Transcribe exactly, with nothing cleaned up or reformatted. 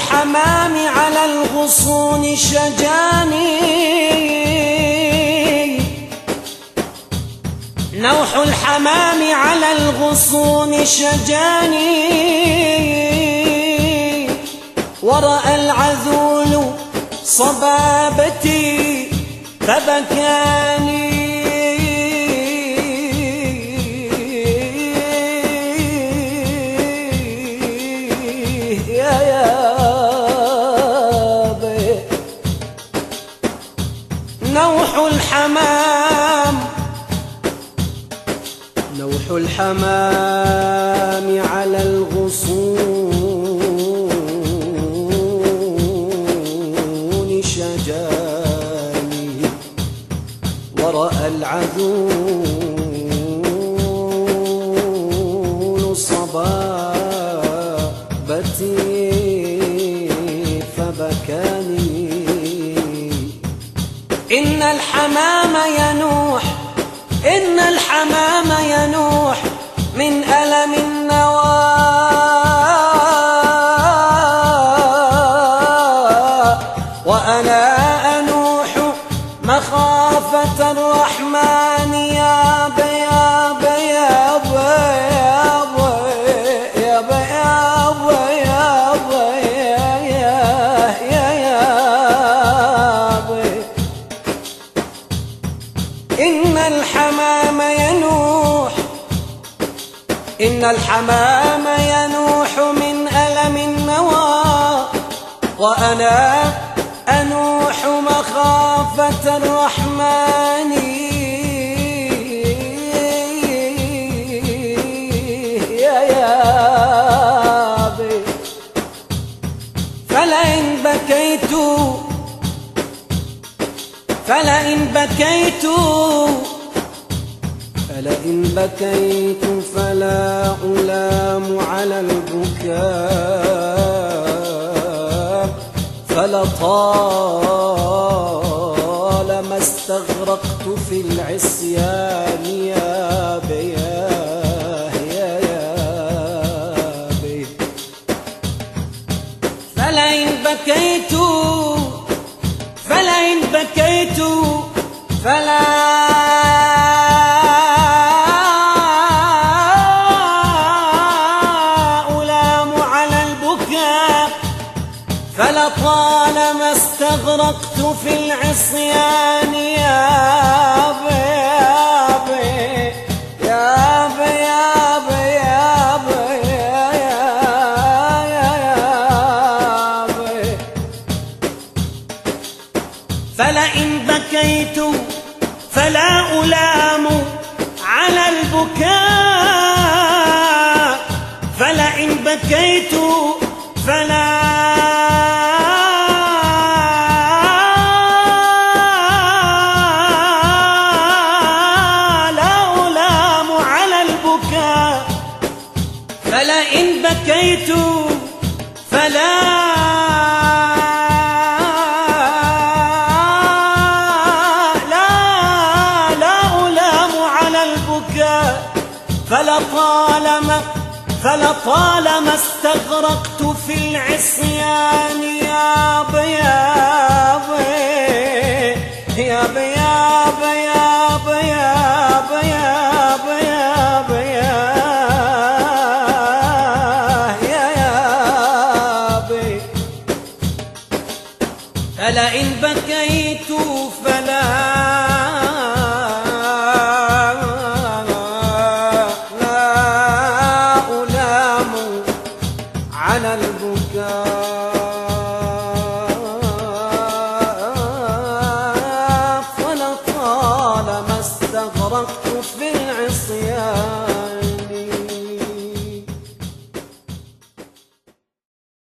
الحمام على الغصون شجاني، نوح الحمام على الغصون شجاني، ورأى العذول صبابتي فبكاني. يا يا بي نوح الحمام، نوح الحمام على الغصون شجاني، ورأى العذول صبابتي فبكاني. إن الحمام ينوح، إن الحمام ينوح من ألم النوى، وأنا أنوح مخافة الرحمن. يا بي يا بي يا بي يا بي يا بي يا بي يا يا يا بي. إن الحمام ينوح، إن الحمام ينوح من ألم النوى، وأنا أنوح مخافة الرحمن. يا يا بي فلئن بكيت، فلئن بكيت فلئن بكيت فلا ألام على البكاء، فلطالما استغرقت في العصيان. يا بي يا يا بي فلئن بكيت، فلئن بكيت فلا ألام على البكاء، فلطالما استغرقت في العصيان. يا بي يا بي يا بي يا بي يا يا بي. فلئن بكيت فلا ألام على البكاء، فلئن بكيت فلا لا ألام على البكاء، فلئن بكيت فلا فلطالما فلطالما استغرقت في العصيان. يا بي يا بي يا بي يا بي يا بي يا بي يا بي يا بي يا يا بي. فلئن بكيت فلا على البكاء، فلطالما استغرقت في